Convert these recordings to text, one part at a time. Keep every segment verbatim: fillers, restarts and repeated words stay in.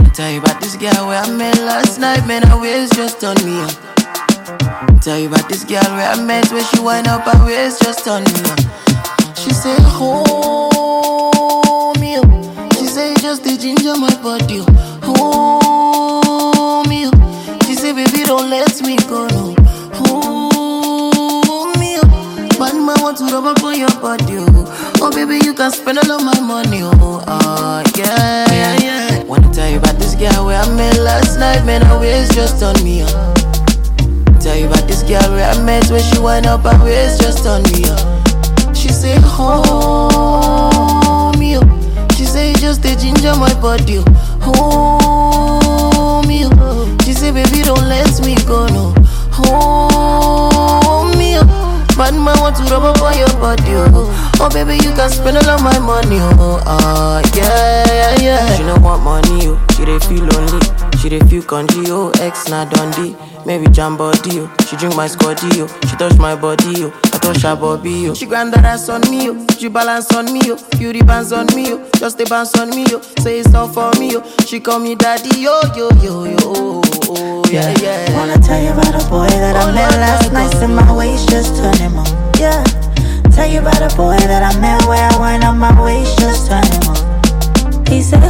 Tell you about this girl where I met last night, man, her waist just on me up. Tell you about this girl where I met, where she wind up her waist just on me up. She say, hold me up. She say, just the ginger my body up. Hold me up. She say, baby, don't let me go, no. Hold me up. Bad man want to rub up on your body, oh. Oh, baby, you can spend all of my money, oh. Uh, yeah, yeah, yeah. Wanna tell you about this girl where I met last night, man, her waist just on me up. Tell you about this girl where I met, where she wind up her waist just on me up. She say, hold me up. She say, just the ginger my body up. Hold me up. She say, baby, don't let me go, no. Hold me up. Bad man want to rub up on your body, oh. Oh, baby, you can spend all of my money, oh. Uh, yeah, yeah, yeah. She don't want money, oh. She dey feel lonely. She dey feel congee, oh. Ex na Dundee. Maybe jam body, oh. She drink my scotty, oh. She touch my body, oh. I touch her body, oh. She grind that ass on me, oh. She balance on me, oh. Beauty bands on me, oh. Just a bounce on me, oh. Say it's all for me, oh. She call me daddy, yo, yo, yo, yo, oh, oh, yeah, yeah. Wanna tell you about a boy that I met last night, and my waist just turn him on. Yeah. Tell you about a boy that I met where I went on my waist just turn him on. He said,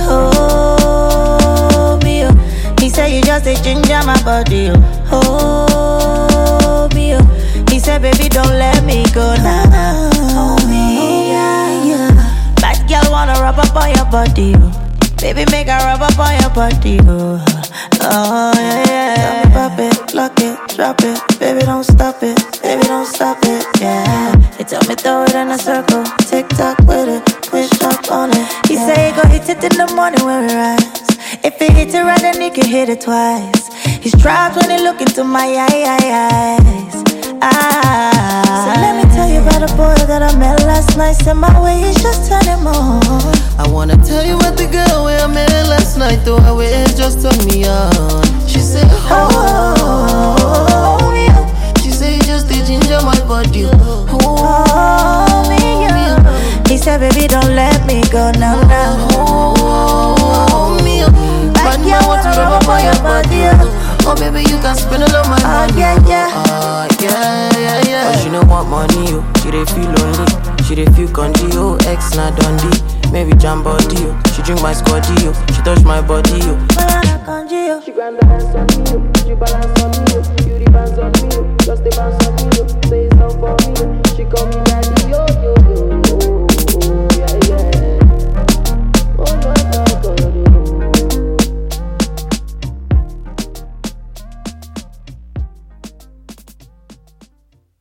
hold me up. He said, you just a ginger my body, oh. Hold me up. He said, baby, don't let me go now. Nah, hold me, yeah, yeah. Bad girl wanna rub up on your body, oh. Baby, make her rub up on your body, oh. Oh, yeah, yeah. Tell me pop it, lock it, drop it. Baby, don't stop it, baby, don't stop it, yeah. He tell me throw it in a circle, tick tock with it, push up on it. He yeah. say he go hit it in the morning when we rise. If he hit it right, then he can hit it twice. He's trapped when he look into my eyes. Ah. So let me tell you about a boy that I met last night, and my waist just turned him on. I wanna tell you about the girl where I met last night, though her waist just turned me on. She said, hold me up. She said, just the ginger my body. Hold me up. He said, baby, don't let me go now, now. Hold me up. Bad man want to rub up on your body. Oh, baby, you can spend all of my money. Oh, yeah, yeah. Uh, yeah, yeah, yeah. But she don't want money, oh. She dey feel lonely. She dey feel congee, oh. Ex na Dundee. Maybe jam body, oh. She drink my scotty, oh. She touch my body, oh. She grind the ass on me, oh. She balance on me, oh. Beauty bands on me, oh. Just a bounce on me.